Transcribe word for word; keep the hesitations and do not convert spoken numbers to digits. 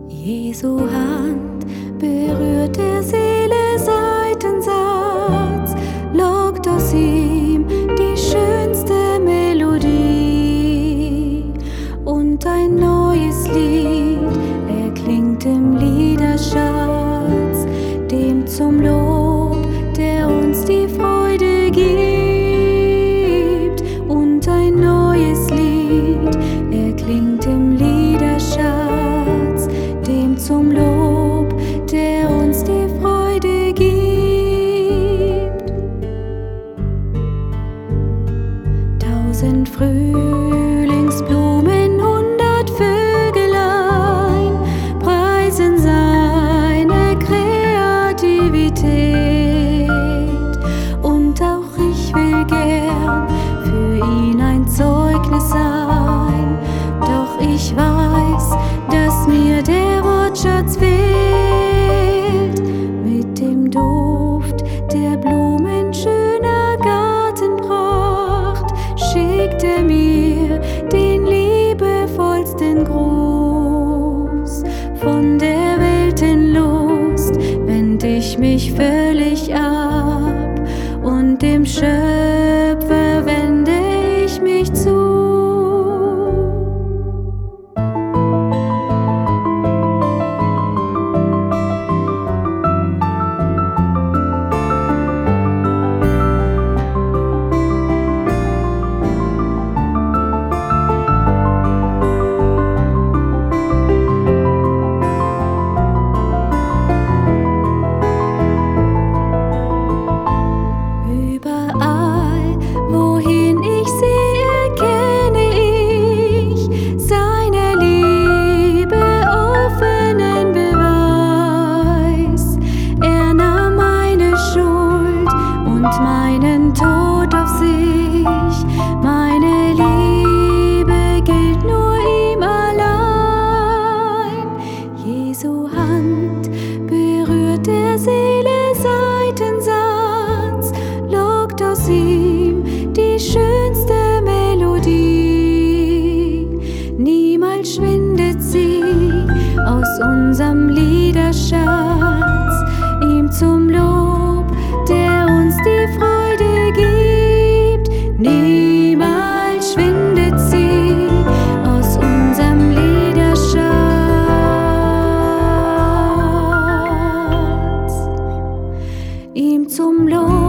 Jesu Hand berührt der Seele Seitensatz, lockt aus ihm die schönste Melodie und ein neues Lied erklingt im Liederschatz, dem zum Lob, der uns die Freude gibt. Und ein neues Lied erklingt im Liederschatz, dem zum Lob, der uns die Freude gibt. Tausend Frühlingsblumen, hundert Vögelein preisen seine Kreativität. Und auch ich will gern für ihn ein Zeugnis sein, doch ich weiß, dass mir der Wortschatz fehlt. Mit dem Duft der Blumen schöner Gartenpracht schickt er mir den liebevollsten Gruß. Von der Weltenlust wend ich mich völlig ab und dem Schöpfer wende ich mich zu. Meinen Tod auf sich, meine Liebe gilt nur ihm allein. Jesu Hand berührt der Seele Seitensatz, lockt aus ihm die schönste Melodie. Niemals schwindet sie aus unserem Liederschatz, ihm zum Lob, der uns die Freude gibt. Niemals schwindet sie aus unserem Liederschatz, ihm zum Lob.